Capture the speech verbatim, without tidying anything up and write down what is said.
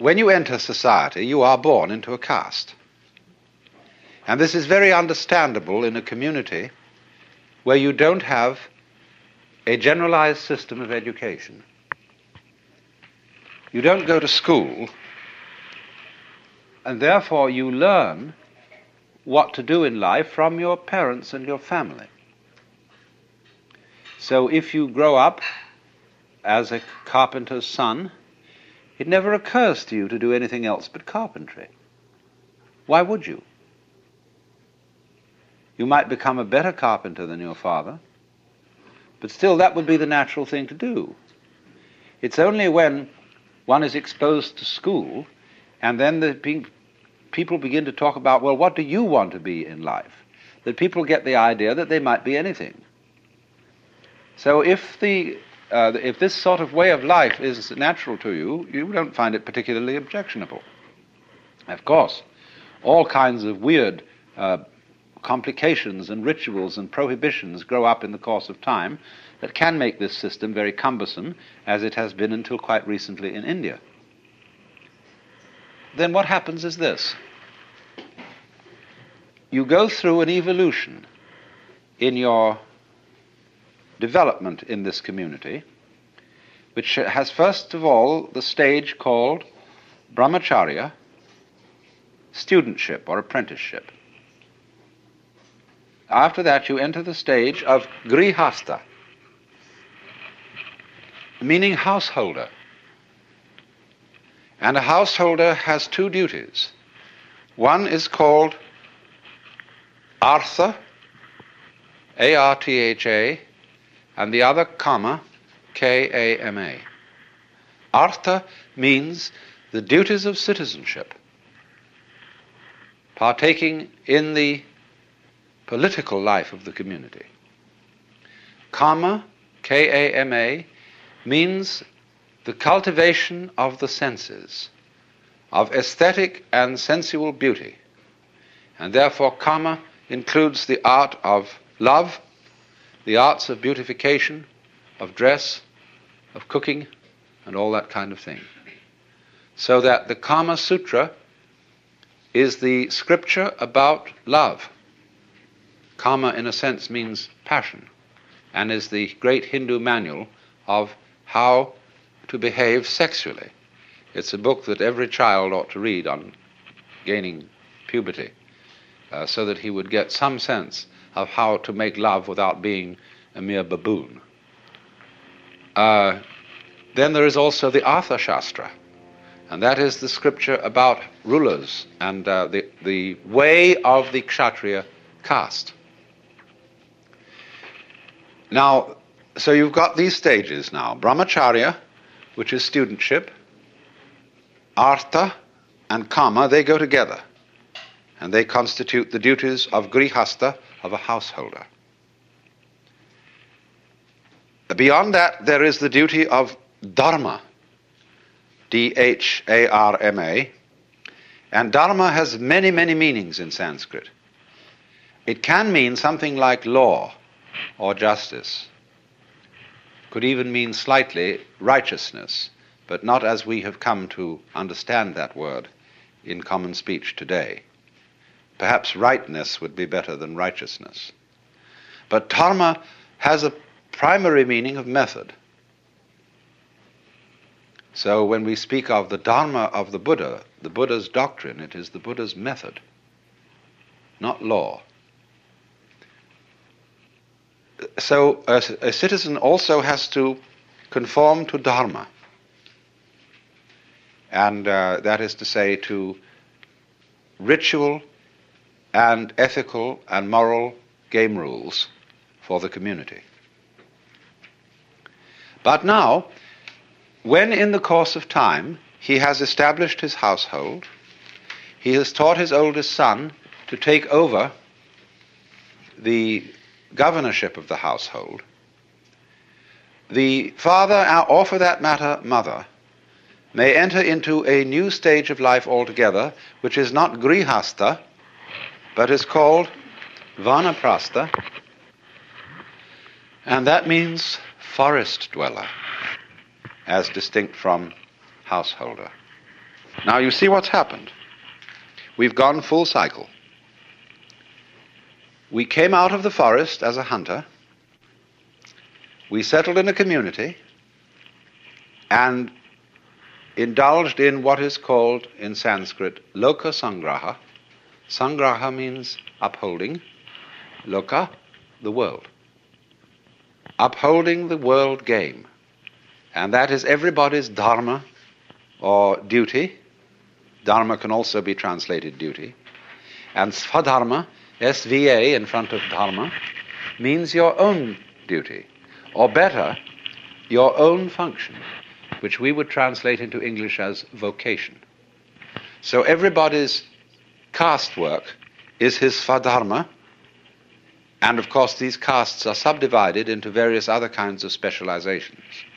when you enter society, you are born into a caste. And this is very understandable in a community where you don't have a generalized system of education. You don't go to school, and therefore you learn what to do in life from your parents and your family. So if you grow up as a carpenter's son, it never occurs to you to do anything else but carpentry. Why would you? You might become a better carpenter than your father, but still that would be the natural thing to do. It's only when one is exposed to school and then the pe- people begin to talk about, well, what do you want to be in life? That people get the idea that they might be anything. So if the uh, if this sort of way of life is natural to you, you don't find it particularly objectionable. Of course, all kinds of weird uh, complications and rituals and prohibitions grow up in the course of time that can make this system very cumbersome, as it has been until quite recently in India. Then what happens is this. You go through an evolution in your development in this community, which has first of all the stage called brahmacharya, studentship or apprenticeship. After that you enter the stage of grihastha, meaning householder. And a householder has two duties. One is called artha, A R T H A, and the other kama, K A M A. Artha means the duties of citizenship, partaking in the political life of the community. Kama, K A M A, means the cultivation of the senses, of aesthetic and sensual beauty. And therefore kama includes the art of love, the arts of beautification, of dress, of cooking, and all that kind of thing. So that the Kama Sutra is the scripture about love. Kama, in a sense, means passion, and is the great Hindu manual of how to behave sexually. It's a book that every child ought to read on gaining puberty, uh, so that he would get some sense of how to make love without being a mere baboon. Uh, then there is also the Artha Shastra, and that is the scripture about rulers and uh, the, the way of the Kshatriya caste. Now, so you've got these stages now. Brahmacharya, which is studentship, Artha and Kama, they go together, and they constitute the duties of grihastha, of a householder. Beyond that, there is the duty of dharma, D H A R M A, and dharma has many, many meanings in Sanskrit. It can mean something like law or justice. Could even mean slightly righteousness, but not as we have come to understand that word in common speech today. Perhaps rightness would be better than righteousness. But dharma has a primary meaning of method. So when we speak of the dharma of the Buddha, the Buddha's doctrine, it is the Buddha's method, not law. So a, a citizen also has to conform to dharma, and uh, that is to say to ritual and ethical and moral game rules for the community. But now, when in the course of time he has established his household, he has taught his oldest son to take over the governorship of the household, the father, or for that matter, mother, may enter into a new stage of life altogether, which is not grihastha, but is called vanaprastha, and that means forest dweller, as distinct from householder. Now you see what's happened. We've gone full cycle. We came out of the forest as a hunter. We settled in a community and indulged in what is called in Sanskrit loka sangraha. Sangraha means upholding. Loka, the world. Upholding the world game. And that is everybody's dharma or duty. Dharma can also be translated duty. And svadharma, S V A in front of dharma, means your own duty. Or better, your own function, which we would translate into English as vocation. So everybody's caste work is his svadharma, and of course these castes are subdivided into various other kinds of specializations.